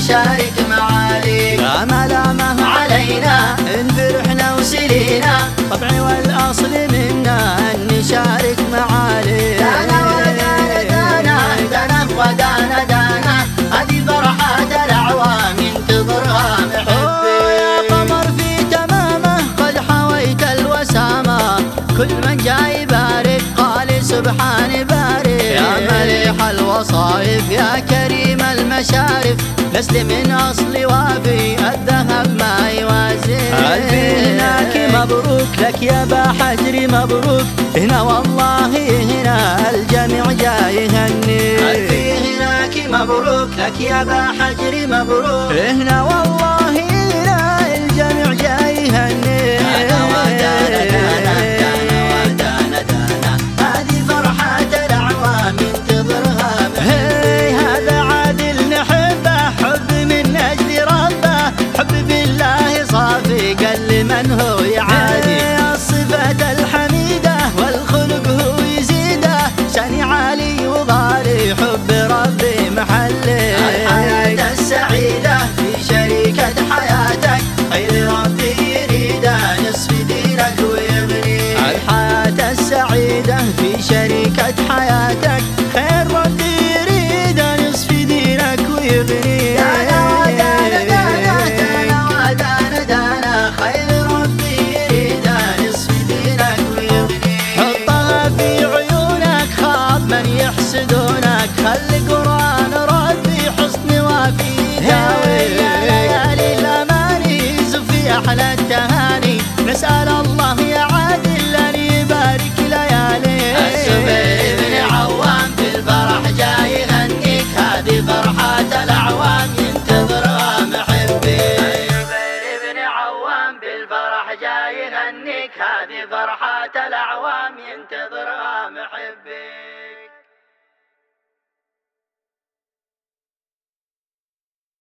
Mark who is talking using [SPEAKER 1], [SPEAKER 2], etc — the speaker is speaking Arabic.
[SPEAKER 1] نشارك معاليك.
[SPEAKER 2] لا ملامة
[SPEAKER 1] علينا
[SPEAKER 2] إن فرحنا
[SPEAKER 1] وسلينا،
[SPEAKER 2] طبعي والأصل منا أن نشارك معاليك.
[SPEAKER 1] دانا ودانا دانا دانا ودانا دانا، هذه فرحة الأعوام ينتظرها محبي.
[SPEAKER 2] يا قمر في تمامه قد حويت الوسامة، كل من جاي يبارك قال سبحان بارك. يا مليح الوصائف يا كريم المشارف، نسل من أصل وافي الذهب ما يوازي. ألف هناك مبروك لك يا با حجري مبروك، هنا والله هنا الجميع جاي يهني.
[SPEAKER 1] ألف هناك مبروك لك يا با حجري مبروك،
[SPEAKER 2] هنا والله هنا الجميع جاي يهني.
[SPEAKER 1] دانا ودانا دانا دانا ودانا دانا، هذه فرحة الأعوام ينتظرها محبي.
[SPEAKER 2] هذا عادل نحبه حب من أجل ربه، حب بالله صافي قال لمن هو يعادي. الصفات الحميدة والخلق هو يزيده، شان عالي وغالي حب ربي محلي.
[SPEAKER 1] الحياة السعيدة في شريكة حياتك، خير ربي يريده نصف دينك ويغني.
[SPEAKER 2] الحياة السعيدة في شريكة حياتك، خير ربي يريد نصف دينك ويغني.
[SPEAKER 1] دانا ودانا دانا دانا ودانا دانا، خير ربي يريده نصف دينك ويغني.
[SPEAKER 2] حطها في عيونك خاب من يحسدونك، خلي قرآن ربي حسن وافي داوي. يا ليالي الأماني زفي أحلى التهاني، نسأل الله يا عادل أن يبارك ليالي.
[SPEAKER 1] الزبير بن عوام بالفرح جاي يغنيك، هذه فرحة الأعوام ينتظرها محبي. الزبير بن عوام بالفرح جاي يغنيك، هذه فرحة الأعوام ينتظرها محبي.